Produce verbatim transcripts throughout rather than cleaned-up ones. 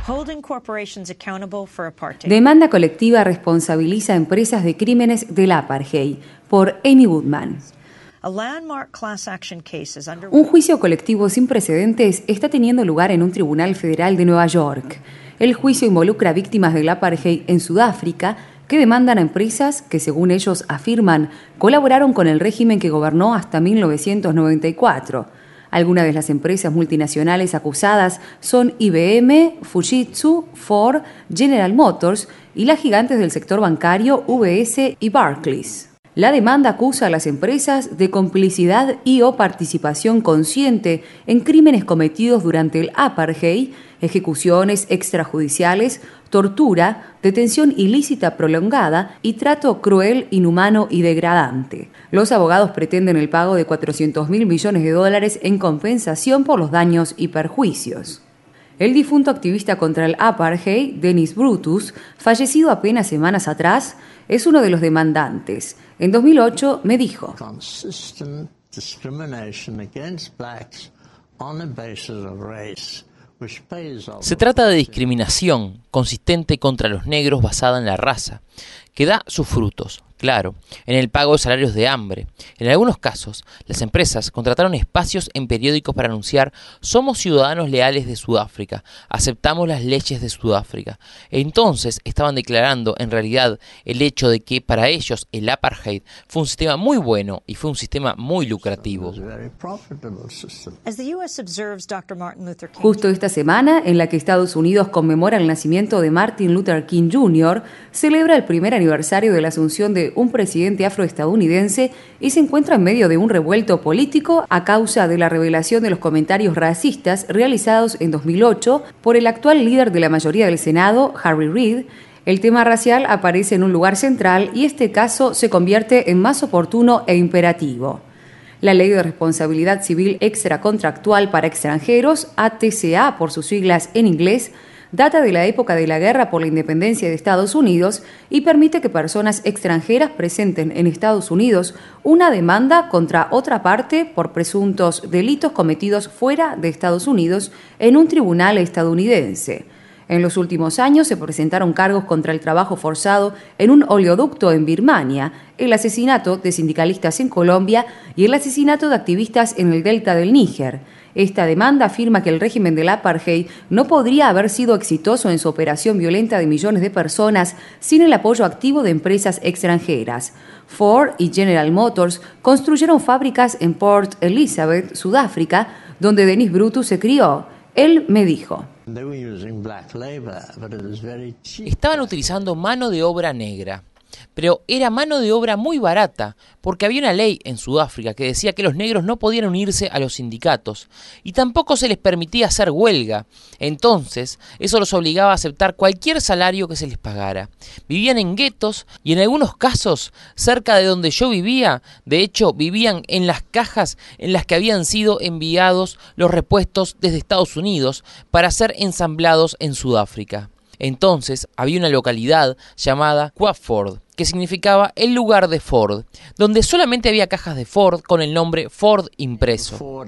Demanda colectiva responsabiliza a empresas de crímenes del apartheid, por Amy Goodman. Un juicio colectivo sin precedentes está teniendo lugar en un tribunal federal de Nueva York. El juicio involucra víctimas del apartheid en Sudáfrica que demandan a empresas que, según ellos afirman, colaboraron con el régimen que gobernó hasta mil novecientos noventa y cuatro. Algunas de las empresas multinacionales acusadas son I B M, Fujitsu, Ford, General Motors y las gigantes del sector bancario U B S y Barclays. La demanda acusa a las empresas de complicidad y o participación consciente en crímenes cometidos durante el apartheid, ejecuciones extrajudiciales, tortura, detención ilícita prolongada y trato cruel, inhumano y degradante. Los abogados pretenden el pago de cuatrocientos mil millones de dólares en compensación por los daños y perjuicios. El difunto activista contra el apartheid, Dennis Brutus, fallecido apenas semanas atrás, es uno de los demandantes. En dos mil ocho me dijo: se trata de discriminación consistente contra los negros basada en la raza, que da sus frutos, claro, en el pago de salarios de hambre. En algunos casos, las empresas contrataron espacios en periódicos para anunciar: somos ciudadanos leales de Sudáfrica, aceptamos las leyes de Sudáfrica. Entonces estaban declarando en realidad el hecho de que para ellos el apartheid fue un sistema muy bueno y fue un sistema muy lucrativo. Justo esta semana, en la que Estados Unidos conmemora el nacimiento de Martin Luther King junior, celebra el primer aniversario de la asunción de un presidente afroestadounidense y se encuentra en medio de un revuelto político a causa de la revelación de los comentarios racistas realizados en dos mil ocho por el actual líder de la mayoría del Senado, Harry Reid. El tema racial aparece en un lugar central y este caso se convierte en más oportuno e imperativo. La Ley de Responsabilidad Civil Extracontractual para Extranjeros, A T C A por sus siglas en inglés, data de la época de la Guerra por la Independencia de Estados Unidos y permite que personas extranjeras presenten en Estados Unidos una demanda contra otra parte por presuntos delitos cometidos fuera de Estados Unidos en un tribunal estadounidense. En los últimos años se presentaron cargos contra el trabajo forzado en un oleoducto en Birmania, el asesinato de sindicalistas en Colombia y el asesinato de activistas en el delta del Níger. Esta demanda afirma que el régimen del apartheid no podría haber sido exitoso en su operación violenta de millones de personas sin el apoyo activo de empresas extranjeras. Ford y General Motors construyeron fábricas en Port Elizabeth, Sudáfrica, donde Dennis Brutus se crió. Él me dijo: estaban utilizando mano de obra negra, pero era mano de obra muy barata, porque había una ley en Sudáfrica que decía que los negros no podían unirse a los sindicatos y tampoco se les permitía hacer huelga. Entonces, eso los obligaba a aceptar cualquier salario que se les pagara. Vivían en guetos y en algunos casos, cerca de donde yo vivía, de hecho, vivían en las cajas en las que habían sido enviados los repuestos desde Estados Unidos para ser ensamblados en Sudáfrica. Entonces había una localidad llamada Quaford, que significaba el lugar de Ford, donde solamente había cajas de Ford con el nombre Ford impreso.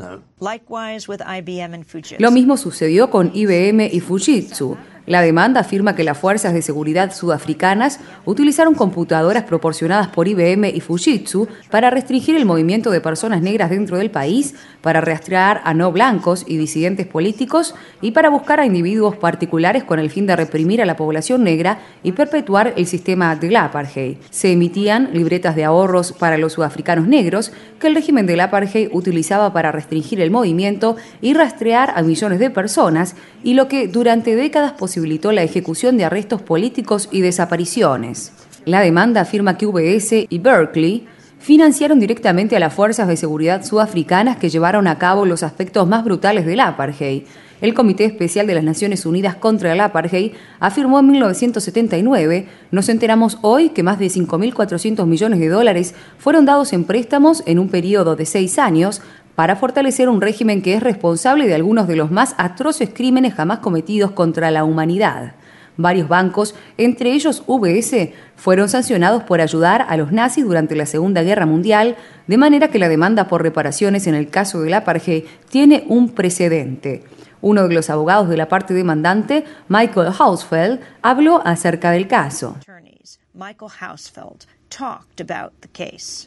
Lo mismo sucedió con I B M y Fujitsu. La demanda afirma que las fuerzas de seguridad sudafricanas utilizaron computadoras proporcionadas por I B M y Fujitsu para restringir el movimiento de personas negras dentro del país, para rastrear a no blancos y disidentes políticos y para buscar a individuos particulares con el fin de reprimir a la población negra y perpetuar el sistema del apartheid. Se emitían libretas de ahorros para los sudafricanos negros que el régimen del apartheid utilizaba para restringir el movimiento y rastrear a millones de personas, y lo que durante décadas posibilitó la ejecución de arrestos políticos y desapariciones. La demanda afirma que U B S y Berkeley financiaron directamente a las fuerzas de seguridad sudafricanas que llevaron a cabo los aspectos más brutales del apartheid. El Comité Especial de las Naciones Unidas contra el Apartheid afirmó en mil novecientos setenta y nueve: nos enteramos hoy que más de cinco mil cuatrocientos millones de dólares fueron dados en préstamos en un periodo de seis años para fortalecer un régimen que es responsable de algunos de los más atroces crímenes jamás cometidos contra la humanidad. Varios bancos, entre ellos U B S, fueron sancionados por ayudar a los nazis durante la Segunda Guerra Mundial, de manera que la demanda por reparaciones en el caso del apartheid tiene un precedente. Uno de los abogados de la parte demandante, Michael Hausfeld, habló acerca del caso. Michael Hausfeld talked about the case.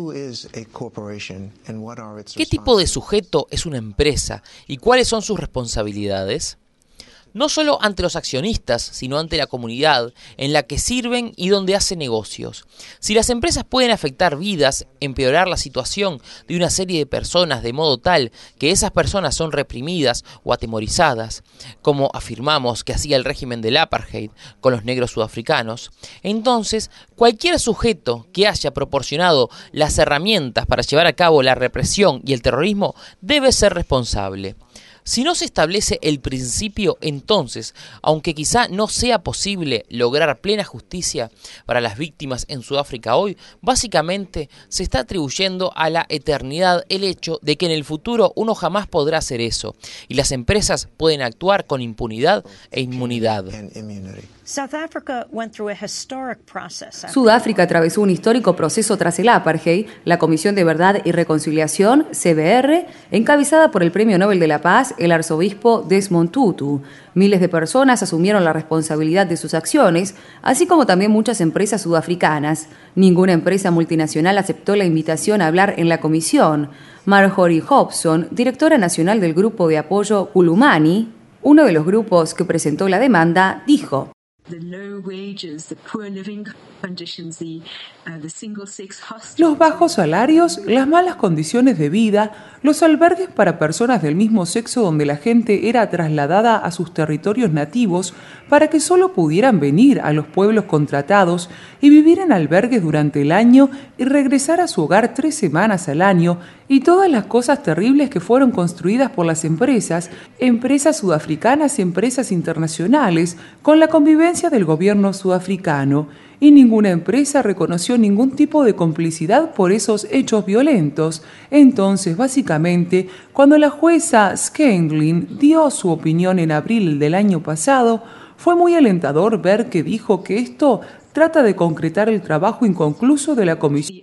¿Qué tipo de sujeto es una empresa y cuáles son sus responsabilidades? No solo ante los accionistas, sino ante la comunidad en la que sirven y donde hacen negocios. Si las empresas pueden afectar vidas, empeorar la situación de una serie de personas de modo tal que esas personas son reprimidas o atemorizadas, como afirmamos que hacía el régimen del apartheid con los negros sudafricanos, entonces cualquier sujeto que haya proporcionado las herramientas para llevar a cabo la represión y el terrorismo debe ser responsable. Si no se establece el principio, entonces, aunque quizá no sea posible lograr plena justicia para las víctimas en Sudáfrica hoy, básicamente se está atribuyendo a la eternidad el hecho de que en el futuro uno jamás podrá hacer eso, y las empresas pueden actuar con impunidad e inmunidad. Sudáfrica atravesó un histórico proceso tras el apartheid. La Comisión de Verdad y Reconciliación, C B R, encabezada por el Premio Nobel de la Paz, el arzobispo Desmond Tutu. Miles de personas asumieron la responsabilidad de sus acciones, así como también muchas empresas sudafricanas. Ninguna empresa multinacional aceptó la invitación a hablar en la comisión. Marjorie Hobson, directora nacional del grupo de apoyo Kulumani, uno de los grupos que presentó la demanda, dijo: los bajos salarios, las malas condiciones de vida, los albergues para personas del mismo sexo donde la gente era trasladada a sus territorios nativos para que solo pudieran venir a los pueblos contratados y vivir en albergues durante el año y regresar a su hogar tres semanas al año, y todas las cosas terribles que fueron construidas por las empresas, empresas sudafricanas y empresas internacionales, con la convivencia del gobierno sudafricano. Y ninguna empresa reconoció ningún tipo de complicidad por esos hechos violentos. Entonces, básicamente, cuando la jueza Scanlin dio su opinión en abril del año pasado, fue muy alentador ver que dijo que esto trata de concretar el trabajo inconcluso de la comisión.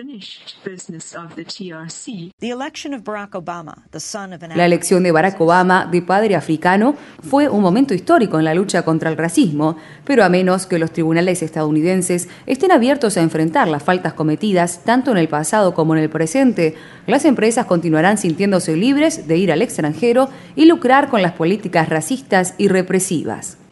La elección de Barack Obama, de padre africano, fue un momento histórico en la lucha contra el racismo, pero a menos que los tribunales estadounidenses estén abiertos a enfrentar las faltas cometidas tanto en el pasado como en el presente, las empresas continuarán sintiéndose libres de ir al extranjero y lucrar con las políticas racistas y represivas.